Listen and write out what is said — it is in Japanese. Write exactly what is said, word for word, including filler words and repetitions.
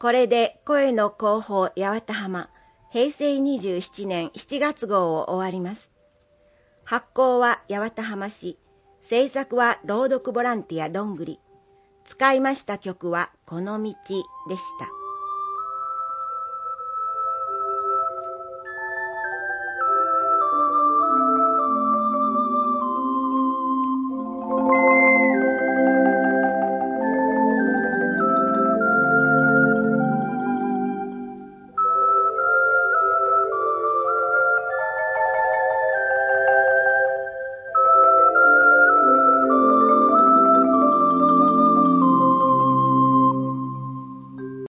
これで声の広報八幡浜へいせいにじゅうななねんしちがつ号を終わります。発行は八幡浜市、制作は朗読ボランティアどんぐり。使いました曲はこの道でした。